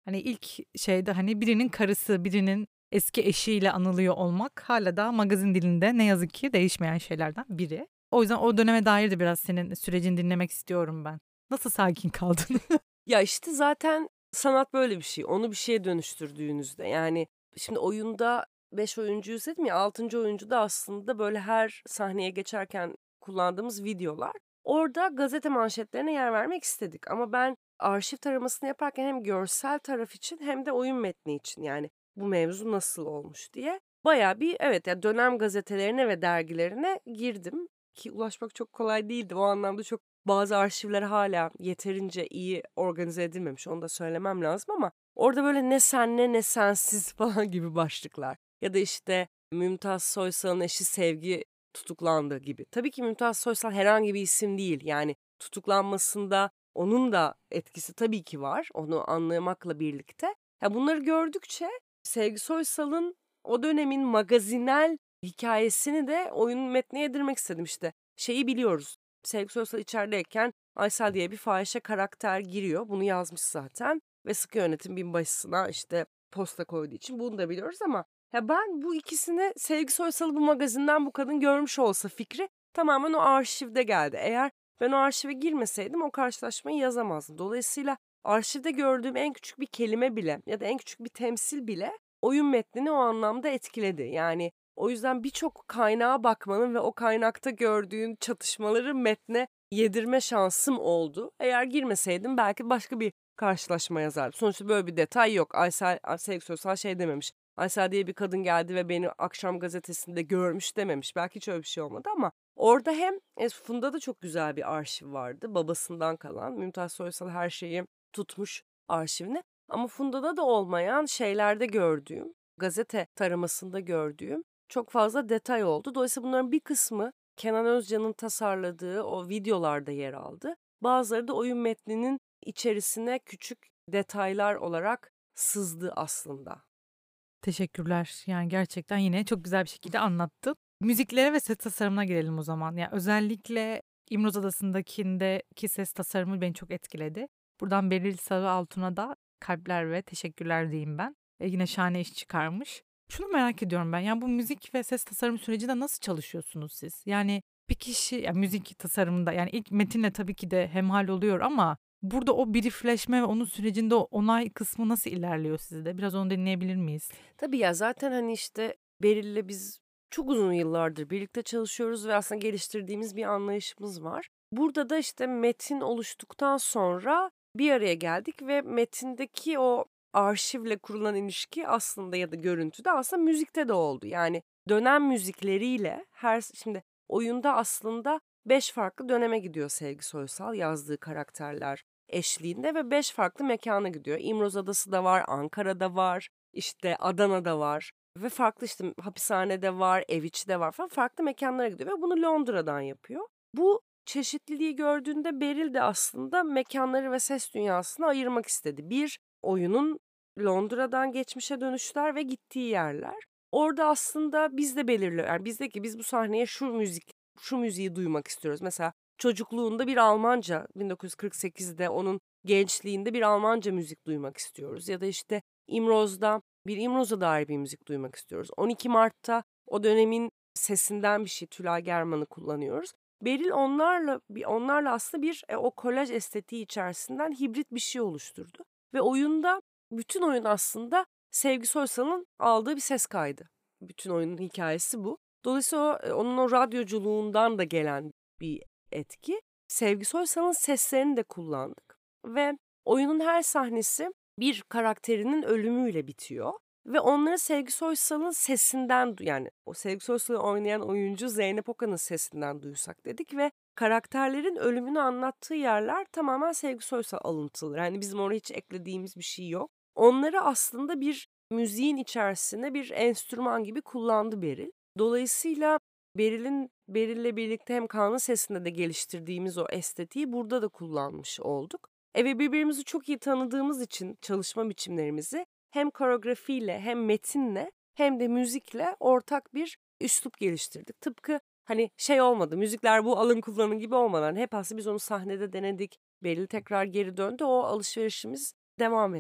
Hani ilk şeyde hani birinin karısı, birinin eski eşiyle anılıyor olmak hala da magazin dilinde ne yazık ki değişmeyen şeylerden biri. O yüzden o döneme dair de biraz senin sürecini dinlemek istiyorum ben. Nasıl sakin kaldın? Ya işte zaten sanat böyle bir şey. Onu bir şeye dönüştürdüğünüzde yani şimdi oyunda beş oyuncuyuz dedim ya, altıncı oyuncu da aslında böyle her sahneye geçerken kullandığımız videolar. Orada gazete manşetlerine yer vermek istedik ama ben arşiv taramasını yaparken hem görsel taraf için hem de oyun metni için, yani bu mevzu nasıl olmuş diye bayağı bir, evet ya, dönem gazetelerine ve dergilerine girdim ki ulaşmak çok kolay değildi. O anlamda çok, bazı arşivler hala yeterince iyi organize edilmemiş, onu da söylemem lazım ama orada böyle ne senle ne sensiz falan gibi başlıklar ya da işte Mümtaz Soysal'ın eşi Sevgi tutuklandı gibi. Tabii ki Mümtaz Soysal herhangi bir isim değil, yani tutuklanmasında onun da etkisi tabii ki var, onu anlamakla birlikte. Ya bunları gördükçe Sevgi Soysal'ın o dönemin magazinel hikayesini de oyun metnine yedirmek istedim işte. Şeyi biliyoruz. Sevgi Soysal içerideyken Aysel diye bir fahişe karakter giriyor. Bunu yazmış zaten ve sıkı yönetim binbaşısına işte posta koyduğu için bunu da biliyoruz ama ya ben bu ikisini, Sevgi Soysal'ı bu magazinden bu kadın görmüş olsa fikri tamamen o arşivde geldi. Eğer ben o arşive girmeseydim o karşılaşmayı yazamazdım. Dolayısıyla arşivde gördüğüm en küçük bir kelime bile ya da en küçük bir temsil bile oyun metnini o anlamda etkiledi. Yani o yüzden birçok kaynağa bakmanın ve o kaynakta gördüğün çatışmaları metne yedirme şansım oldu. Eğer girmeseydim belki başka bir karşılaşma yazardım. Sonuçta böyle bir detay yok. Aysel, Sevgi Soysal şey dememiş. Aysel diye bir kadın geldi ve beni akşam gazetesinde görmüş dememiş. Belki hiç öyle bir şey olmadı ama orada hem e, Funda da çok güzel bir arşiv vardı. Babasından kalan. Mümtaz Soysal her şeyi tutmuş arşivini. Ama Funda'da da olmayan şeylerde gördüğüm, gazete taramasında gördüğüm çok fazla detay oldu. Dolayısıyla bunların bir kısmı Kenan Özcan'ın tasarladığı o videolarda yer aldı. Bazıları da oyun metninin içerisine küçük detaylar olarak sızdı aslında. Teşekkürler. Yani gerçekten yine çok güzel bir şekilde anlattın. Müziklere ve ses tasarımına gelelim o zaman. Ya özellikle İmroz Adası'ndakindeki ses tasarımı beni çok etkiledi. Buradan Beril Sarıaltun'a da kalpler ve teşekkürler diyeyim ben. E yine şahane iş çıkarmış. Şunu merak ediyorum ben. Yani bu müzik ve ses tasarım sürecinde nasıl çalışıyorsunuz siz? Yani bir kişi, ya müzik tasarımında, yani ilk metinle tabii ki de hemhal oluyor ama burada o briefleşme ve onun sürecinde o onay kısmı nasıl ilerliyor sizde? Biraz onu dinleyebilir miyiz? Tabii ya, zaten hani işte Beril'le biz çok uzun yıllardır birlikte çalışıyoruz ve aslında geliştirdiğimiz bir anlayışımız var. Burada da işte metin oluştuktan sonra bir araya geldik ve metindeki o arşivle kurulan ilişki aslında ya da görüntüde aslında müzikte de oldu. Yani dönem müzikleriyle her, şimdi oyunda aslında beş farklı döneme gidiyor Sevgi Soysal yazdığı karakterler eşliğinde ve beş farklı mekana gidiyor. İmroz Adası da var, Ankara'da var, işte Adana'da var ve farklı, işte hapishanede var, ev içi de var falan, farklı mekanlara gidiyor ve bunu Londra'dan yapıyor. Bu çeşitliliği gördüğünde Beril de aslında mekanları ve ses dünyasını ayırmak istedi. Bir, oyunun Londra'dan geçmişe dönüşler ve gittiği yerler. Orada aslında biz de belirliyor. Yani bizdeki, biz bu sahneye şu müzik, şu müziği duymak istiyoruz. Mesela çocukluğunda bir Almanca, bin dokuz yüz kırk sekizde onun gençliğinde bir Almanca müzik duymak istiyoruz. Ya da işte İmroz'da bir İmroz'a dair bir müzik duymak istiyoruz. on iki Mart'ta o dönemin sesinden bir şey, Tülay German'ı kullanıyoruz. Beril onlarla onlarla aslında bir e, o kolaj estetiği içerisinden hibrit bir şey oluşturdu. Ve oyunda, bütün oyun aslında Sevgi Soysal'ın aldığı bir ses kaydı. Bütün oyunun hikayesi bu. Dolayısıyla o, onun o radyoculuğundan da gelen bir etki. Sevgi Soysal'ın seslerini de kullandık. Ve oyunun her sahnesi bir karakterinin ölümüyle bitiyor. Ve onları Sevgi Soysal'ın sesinden, yani o Sevgi Soysal'ı oynayan oyuncu Zeynep Okan'ın sesinden duysak dedik ve karakterlerin ölümünü anlattığı yerler tamamen Sevgi Soysal alıntılı. Yani bizim oraya hiç eklediğimiz bir şey yok. Onları aslında bir müziğin içerisinde bir enstrüman gibi kullandı Beril. Dolayısıyla Beril'in Beril'le birlikte hem Kaan'ın sesinde de geliştirdiğimiz o estetiği burada da kullanmış olduk. E ve birbirimizi çok iyi tanıdığımız için çalışma biçimlerimizi hem koreografiyle hem metinle hem de müzikle ortak bir üslup geliştirdik. Tıpkı hani şey olmadı, müzikler bu alın kullanın gibi olmadan hep aslında biz onu sahnede denedik. Beril tekrar geri döndü, o alışverişimiz devam etti.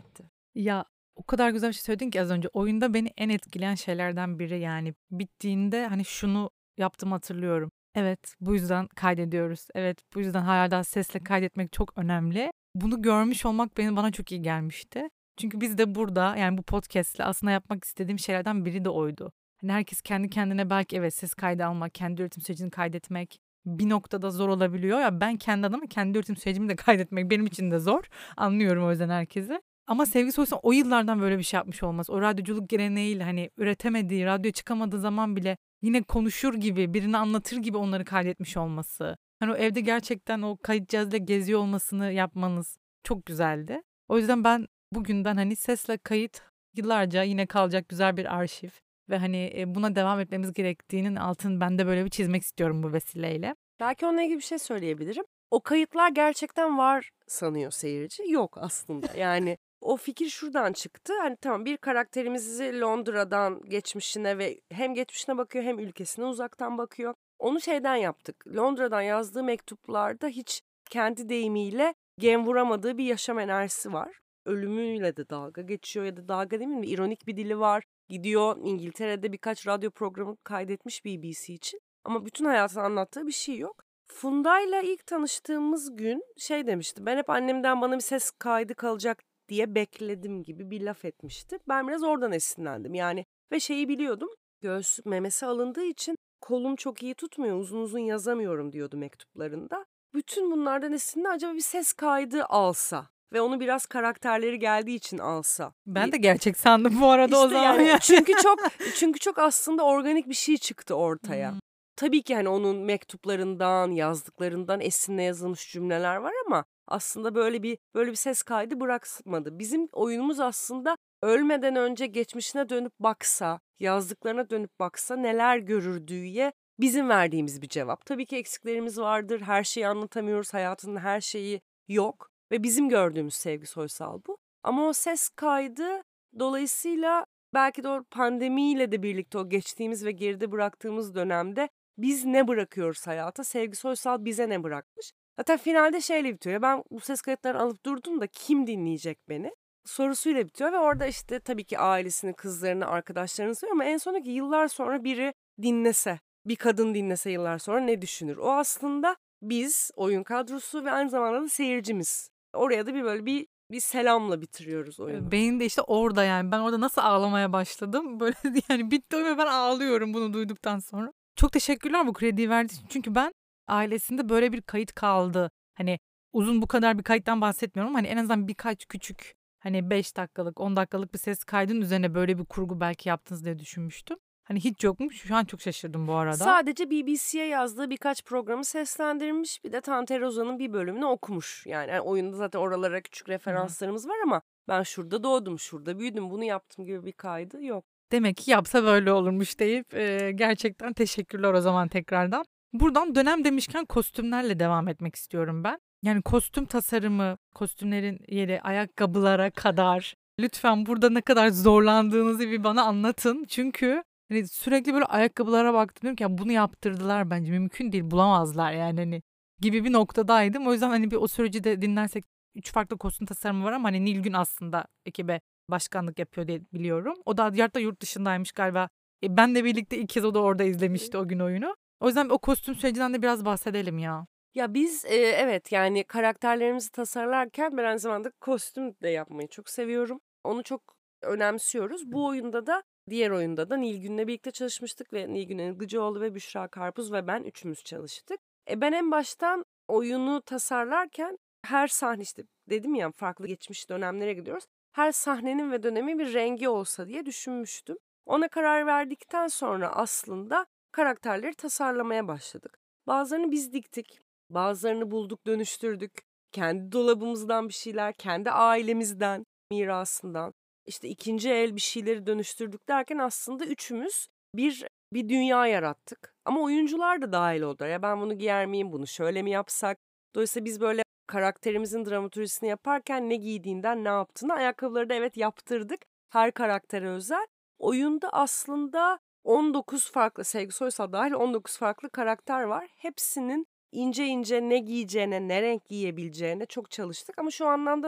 Ya o kadar güzel bir şey söyledin ki az önce. Oyunda beni en etkileyen şeylerden biri, yani bittiğinde hani şunu yaptım hatırlıyorum. Evet, bu yüzden kaydediyoruz. Evet, bu yüzden hala daha sesle kaydetmek çok önemli. Bunu görmüş olmak benim bana çok iyi gelmişti. Çünkü biz de burada, yani bu podcast'le aslında yapmak istediğim şeylerden biri de oydu. Hani herkes kendi kendine belki evet ses kaydı almak, kendi üretim sürecini kaydetmek bir noktada zor olabiliyor. Ya ben kendi adıma kendi üretim sürecimi de kaydetmek benim için de zor. Anlıyorum o yüzden herkesi. Ama Sevgi Soysal'ın o yıllardan böyle bir şey yapmış olması, o radyoculuk geleneğiyle hani üretemediği, radyoya çıkamadığı zaman bile yine konuşur gibi, birini anlatır gibi onları kaydetmiş olması. Hani o evde gerçekten o kayıt cihazıyla geziyor olmasını yapmanız çok güzeldi. O yüzden ben bugünden hani sesle kayıt yıllarca yine kalacak güzel bir arşiv ve hani e, buna devam etmemiz gerektiğinin altını ben de böyle bir çizmek istiyorum bu vesileyle. Belki onunla ilgili bir şey söyleyebilirim. O kayıtlar gerçekten var sanıyor seyirci. Yok aslında. Yani o fikir şuradan çıktı. Hani tamam, bir karakterimizi Londra'dan geçmişine ve hem geçmişine bakıyor hem ülkesine uzaktan bakıyor. Onu şeyden yaptık. Londra'dan yazdığı mektuplarda hiç kendi deyimiyle gem vuramadığı bir yaşam enerjisi var. Ölümüyle de dalga geçiyor ya da dalga değil mi? İronik bir dili var. Gidiyor İngiltere'de birkaç radyo programı kaydetmiş B B C için. Ama bütün hayatını anlattığı bir şey yok. Funda'yla ilk tanıştığımız gün şey demişti. Ben hep annemden bana bir ses kaydı kalacak diye bekledim gibi bir laf etmişti. Ben biraz oradan esinlendim yani. Ve şeyi biliyordum. Göğüs memesi alındığı için kolum çok iyi tutmuyor. Uzun uzun yazamıyorum diyordu mektuplarında. Bütün bunlardan esinlendim. Acaba bir ses kaydı alsa ve onu biraz karakterleri geldiği için alsa. Ben de gerçek sandım bu arada İşte o zaman. yani, Yani. çünkü çok çünkü çok aslında organik bir şey çıktı ortaya. Hmm. Tabii ki hani onun mektuplarından, yazdıklarından esinle yazılmış cümleler var ama aslında böyle bir böyle bir ses kaydı bırakmadı. Bizim oyunumuz aslında ölmeden önce geçmişine dönüp baksa, yazdıklarına dönüp baksa neler görür diye bizim verdiğimiz bir cevap. Tabii ki eksiklerimiz vardır. Her şeyi anlatamıyoruz. Hayatının her şeyi yok ve bizim gördüğümüz Sevgi Soysal bu. Ama o ses kaydı dolayısıyla belki de o pandemiyle de birlikte o geçtiğimiz ve geride bıraktığımız dönemde biz ne bırakıyoruz hayata? Sevgi Soysal bize ne bırakmış? Zaten finalde şeyle bitiyor. Ya ben bu ses kayıtlarını alıp durdum da kim dinleyecek beni? Sorusuyla bitiyor ve orada işte tabii ki ailesini, kızlarını, arkadaşlarını sayıyor ama en sonundaki yıllar sonra biri dinlese, bir kadın dinlese yıllar sonra ne düşünür? O aslında biz, oyun kadrosu ve aynı zamanda da seyircimiz. Oraya da bir böyle bir bir selamla bitiriyoruz oyunu. Beyin de işte orada, yani ben orada nasıl ağlamaya başladım. Böyle yani bitti ve ben ağlıyorum bunu duyduktan sonra. Çok teşekkürler bu krediyi verdiğin için. Çünkü ben ailesinde böyle bir kayıt kaldı. Hani uzun bu kadar bir kayıttan bahsetmiyorum. Hani en azından birkaç küçük hani beş dakikalık on dakikalık bir ses kaydının üzerine böyle bir kurgu belki yaptınız diye düşünmüştüm. Hani hiç yokmuş. Şu an çok şaşırdım bu arada. Sadece B B C'ye yazdığı birkaç programı seslendirmiş. Bir de Tanter Ozan'ın bir bölümünü okumuş. Yani, yani oyunda zaten oralara küçük referanslarımız var ama ben şurada doğdum, şurada büyüdüm, bunu yaptım gibi bir kaydı yok. Demek ki yapsa böyle olurmuş deyip e, gerçekten teşekkürler o zaman tekrardan. Buradan dönem demişken kostümlerle devam etmek istiyorum ben. Yani kostüm tasarımı, kostümlerin yeri, ayakkabılara kadar lütfen burada ne kadar zorlandığınızı bir bana anlatın. Çünkü hani sürekli böyle ayakkabılara baktım, diyorum ki ya bunu yaptırdılar, bence mümkün değil, bulamazlar yani hani gibi bir noktadaydım. O yüzden hani bir o süreci de dinlersek üç farklı kostüm tasarımı var ama hani Nilgün aslında ekibe başkanlık yapıyor diye biliyorum. O da hatta yurt dışındaymış galiba. E, benle birlikte ilk kez o da orada izlemişti o gün oyunu. O yüzden o kostüm sürecinden de biraz bahsedelim ya. Ya biz e, evet yani karakterlerimizi tasarlarken ben aynı zamanda kostüm de yapmayı çok seviyorum. Onu çok önemsiyoruz. Bu oyunda da diğer oyunda da Nilgün'le birlikte çalışmıştık ve Nilgün Ilgıcıoğlu ve Büşra Karpuz ve ben üçümüz çalıştık. E, ben en baştan oyunu tasarlarken her sahne, işte dedim ya farklı geçmiş dönemlere gidiyoruz. Her sahnenin ve dönemin bir rengi olsa diye düşünmüştüm. Ona karar verdikten sonra aslında karakterleri tasarlamaya başladık. Bazılarını biz diktik. Bazılarını bulduk, dönüştürdük. Kendi dolabımızdan bir şeyler, kendi ailemizden, mirasından. İşte ikinci el bir şeyleri dönüştürdük derken aslında üçümüz bir bir dünya yarattık. Ama oyuncular da dahil oldu. Ya ben bunu giyer miyim, bunu şöyle mi yapsak? Dolayısıyla biz böyle karakterimizin dramaturjisini yaparken ne giydiğinden ne yaptığını, ayakkabıları da evet yaptırdık. Her karaktere özel. Oyunda aslında on dokuz farklı, Sevgi Soysal dahil on dokuz farklı karakter var. Hepsinin ince ince ne giyeceğine, ne renk giyebileceğine çok çalıştık. Ama şu anlamda da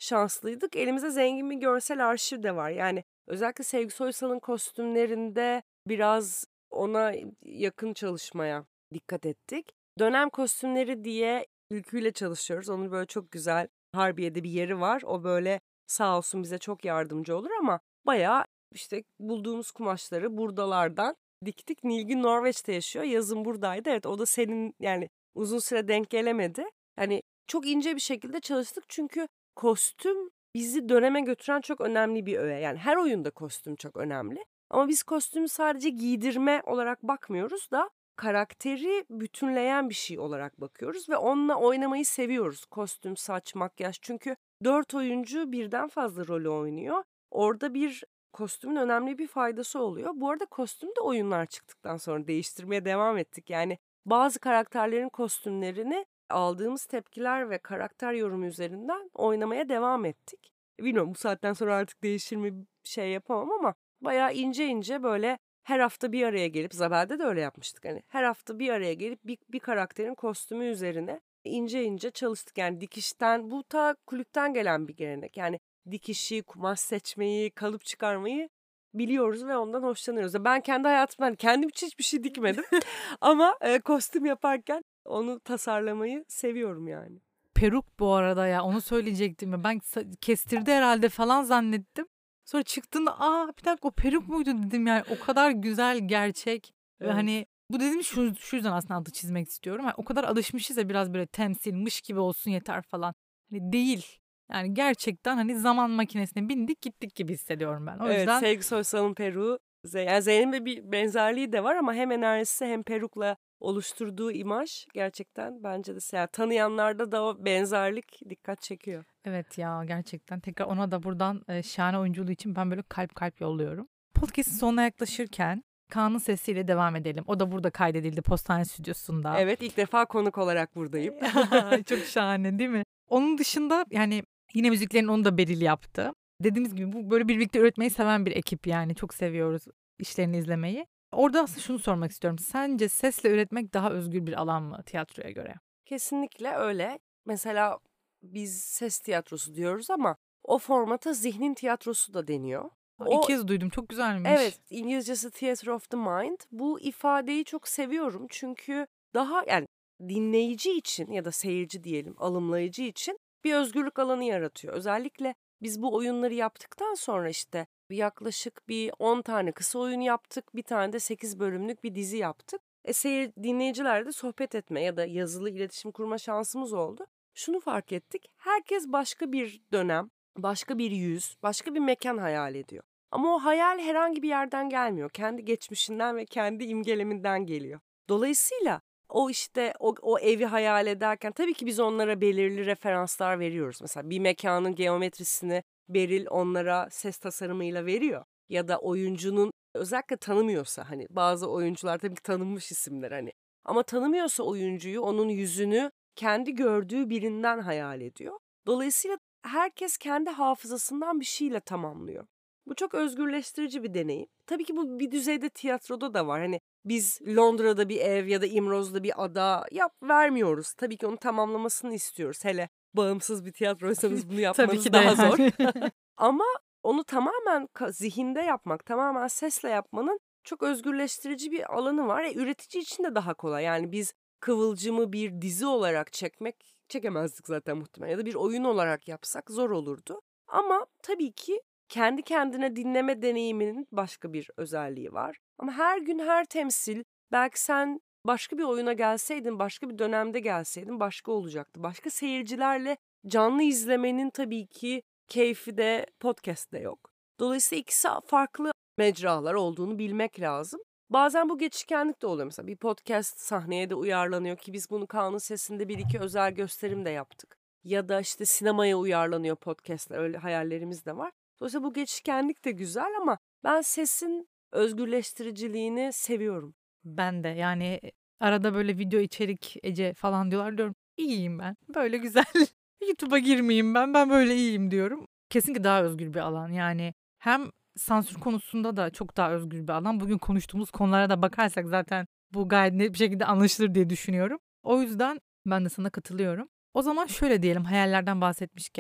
şanslıydık. Elimizde zengin bir görsel arşiv de var. Yani özellikle Sevgi Soysal'ın kostümlerinde biraz ona yakın çalışmaya dikkat ettik. Dönem kostümleri diye Ülkü'yle çalışıyoruz. Onun böyle çok güzel Harbiye'de bir yeri var. O böyle sağ olsun bize çok yardımcı olur ama bayağı işte bulduğumuz kumaşları buradalardan diktik. Nilgün Norveç'te yaşıyor. Yazın buradaydı. Evet, o da senin yani uzun süre denk gelemedi. Yani çok ince bir şekilde çalıştık çünkü kostüm bizi döneme götüren çok önemli bir öğe. Yani her oyunda kostüm çok önemli. Ama biz kostümü sadece giydirme olarak bakmıyoruz da karakteri bütünleyen bir şey olarak bakıyoruz ve onunla oynamayı seviyoruz. Kostüm, saç, makyaj. Çünkü dört oyuncu birden fazla rolü oynuyor. Orada bir kostümün önemli bir faydası oluyor. Bu arada kostümü de oyunlar çıktıktan sonra değiştirmeye devam ettik. Yani bazı karakterlerin kostümlerini aldığımız tepkiler ve karakter yorumu üzerinden oynamaya devam ettik. Bilmiyorum bu saatten sonra artık değişir mi şey yapamam ama bayağı ince ince böyle her hafta bir araya gelip, Zabel'de de öyle yapmıştık. Hani her hafta bir araya gelip bir, bir karakterin kostümü üzerine ince ince çalıştık. Yani dikişten, bu ta kulüpten gelen bir gelenek. Yani dikişi, kumaş seçmeyi, kalıp çıkarmayı biliyoruz ve ondan hoşlanıyoruz. Ben kendi hayatımdan kendim için hiçbir şey dikmedim ama e, kostüm yaparken onu tasarlamayı seviyorum yani. Peruk bu arada ya, onu söyleyecektim ya. Ben kestirdi herhalde falan zannettim. Sonra çıktığında aa bir dakika o peruk muydu dedim yani. O kadar güzel, gerçek evet. Ve hani bu dediğim şu, şu yüzden aslında altı çizmek istiyorum. Yani o kadar alışmışız ya biraz böyle temsilmiş gibi olsun yeter falan. Hani değil. Yani gerçekten hani zaman makinesine bindik gittik gibi hissediyorum ben. O evet, yüzden Sevgi Soysal'ın peruğu. Yani Zeynep'le bir benzerliği de var ama hem enerjisi hem perukla oluşturduğu imaj gerçekten bence de yani tanıyanlarda da o benzerlik dikkat çekiyor. Evet ya, gerçekten tekrar ona da buradan e, şahane oyunculuğu için ben böyle kalp kalp yolluyorum. Podcast'in sonuna yaklaşırken Kaan'ın sesiyle devam edelim. O da burada kaydedildi Postane Stüdyosu'nda. Evet, ilk defa konuk olarak buradayım. Çok şahane değil mi? Onun dışında yani yine müziklerin onu da Beril yaptı. Dediğimiz gibi bu böyle birlikte üretmeyi seven bir ekip yani. Çok seviyoruz işlerini izlemeyi. Orada aslında şunu sormak istiyorum. Sence sesle üretmek daha özgür bir alan mı tiyatroya göre? Kesinlikle öyle. Mesela biz ses tiyatrosu diyoruz ama o formata zihnin tiyatrosu da deniyor. O, İlk kez duydum, çok güzelmiş. Evet, İngilizcesi Theatre of the Mind. Bu ifadeyi çok seviyorum çünkü daha yani dinleyici için ya da seyirci diyelim, alımlayıcı için bir özgürlük alanı yaratıyor. Özellikle biz bu oyunları yaptıktan sonra işte yaklaşık bir on tane kısa oyun yaptık, bir tane de sekiz bölümlük bir dizi yaptık. E, seyir, dinleyicilerle sohbet etme ya da yazılı iletişim kurma şansımız oldu. Şunu fark ettik, herkes başka bir dönem, başka bir yüz, başka bir mekan hayal ediyor. Ama o hayal herhangi bir yerden gelmiyor. Kendi geçmişinden ve kendi imgeleminden geliyor. Dolayısıyla o işte o, o evi hayal ederken tabii ki biz onlara belirli referanslar veriyoruz. Mesela bir mekanın geometrisini Beril onlara ses tasarımıyla veriyor. Ya da oyuncunun özellikle tanımıyorsa hani bazı oyuncular tabii ki tanınmış isimler hani. Ama tanımıyorsa oyuncuyu, onun yüzünü kendi gördüğü birinden hayal ediyor. Dolayısıyla herkes kendi hafızasından bir şeyle tamamlıyor. Bu çok özgürleştirici bir deneyim. Tabii ki bu bir düzeyde tiyatroda da var. Hani biz Londra'da bir ev ya da İmroz'da bir ada yap vermiyoruz. Tabii ki onu tamamlamasını istiyoruz. Hele bağımsız bir tiyatroysanız bunu yapmanız daha yani. Zor. Ama onu tamamen zihinde yapmak, tamamen sesle yapmanın çok özgürleştirici bir alanı var. E, üretici için de daha kolay. Yani biz Kıvılcım'ı bir dizi olarak çekmek çekemezdik zaten muhtemelen. Ya da bir oyun olarak yapsak zor olurdu. Ama tabii ki kendi kendine dinleme deneyiminin başka bir özelliği var. Ama her gün her temsil, belki sen başka bir oyuna gelseydin, başka bir dönemde gelseydin başka olacaktı. Başka seyircilerle canlı izlemenin tabii ki keyfi de podcast'te yok. Dolayısıyla ikisi farklı mecralar olduğunu bilmek lazım. Bazen bu geçişkenlik de oluyor. Mesela bir podcast sahneye de uyarlanıyor ki biz bunu Kaan'ın Sesi'nde bir iki özel gösterim de yaptık. Ya da işte sinemaya uyarlanıyor podcast'ler, öyle hayallerimiz de var. Dolayısıyla bu geçişkenlik de güzel ama ben sesin özgürleştiriciliğini seviyorum. Ben de yani arada böyle video içerik Ece falan diyorlar, diyorum iyiyim ben. Böyle güzel. YouTube'a girmeyeyim ben. Ben böyle iyiyim diyorum. Kesinlikle daha özgür bir alan. Yani hem sansür konusunda da çok daha özgür bir alan. Bugün konuştuğumuz konulara da bakarsak zaten bu gayet net bir şekilde anlaşılır diye düşünüyorum. O yüzden ben de sana katılıyorum. O zaman şöyle diyelim, hayallerden bahsetmişken.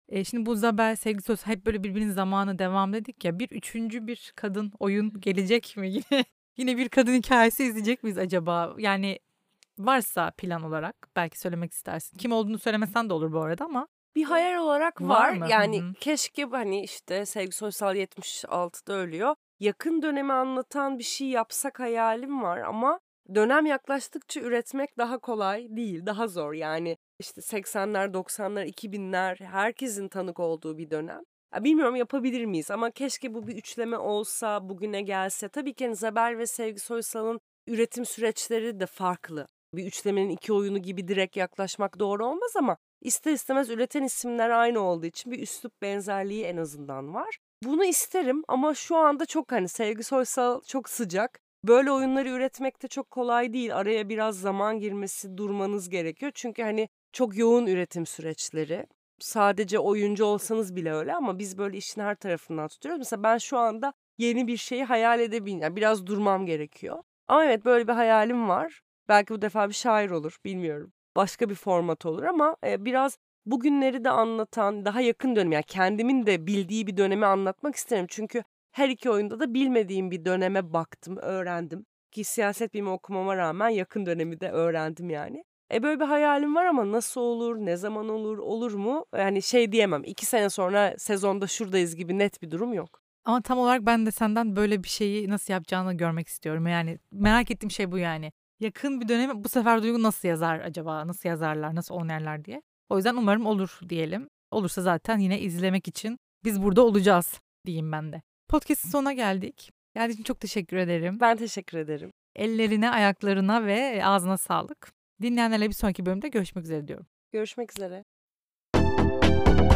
E, şimdi bu Zabel, Sevgi Soysal hep böyle birbirinin zamanı devam dedik ya. Bir üçüncü bir kadın oyun gelecek mi yine? Yine bir kadın hikayesi izleyecek miyiz acaba? Yani varsa plan olarak belki söylemek istersin. Kim olduğunu söylemesen de olur bu arada ama. Bir hayal olarak Var var. mı? Yani Hı hı. keşke hani işte Sevgi Soysal yetmiş altıda ölüyor. Yakın dönemi anlatan bir şey yapsak hayalim var ama dönem yaklaştıkça üretmek daha kolay değil, daha zor. Yani işte seksenler, doksanlar, iki binler herkesin tanık olduğu bir dönem. Ya bilmiyorum yapabilir miyiz ama keşke bu bir üçleme olsa, bugüne gelse. Tabii ki Zabel ve Sevgi Soysal'ın üretim süreçleri de farklı. Bir üçlemenin iki oyunu gibi direkt yaklaşmak doğru olmaz ama İster istemez üreten isimler aynı olduğu için bir üslup benzerliği en azından var. Bunu isterim ama şu anda çok hani Sevgi Soysal çok sıcak. Böyle oyunları üretmek de çok kolay değil. Araya biraz zaman girmesi, durmanız gerekiyor. Çünkü hani çok yoğun üretim süreçleri. Sadece oyuncu olsanız bile öyle ama biz böyle işin her tarafından tutuyoruz. Mesela ben şu anda yeni bir şeyi hayal edebilirim. Yani biraz durmam gerekiyor. Ama evet böyle bir hayalim var. Belki bu defa bir şair olur, bilmiyorum. Başka bir format olur ama e, biraz bugünleri de anlatan, daha yakın dönem, yani kendimin de bildiği bir dönemi anlatmak isterim. Çünkü her iki oyunda da bilmediğim bir döneme baktım, öğrendim. Ki siyaset bilimi okumama rağmen yakın dönemi de öğrendim yani. E böyle bir hayalim var ama nasıl olur, ne zaman olur, olur mu? Yani şey diyemem, iki sene sonra sezonda şuradayız gibi net bir durum yok. Ama tam olarak ben de senden böyle bir şeyi nasıl yapacağını görmek istiyorum. Yani merak ettiğim şey bu yani. Yakın bir dönemi bu sefer Duygu nasıl yazar acaba? Nasıl yazarlar, nasıl oynarlar diye. O yüzden umarım olur diyelim. Olursa zaten yine izlemek için biz burada olacağız diyeyim ben de. Podcast'ın sonuna geldik. Geldiğin için çok teşekkür ederim. Ben teşekkür ederim. Ellerine, ayaklarına ve ağzına sağlık. Dinleyenlerle bir sonraki bölümde görüşmek üzere diyorum. Görüşmek üzere.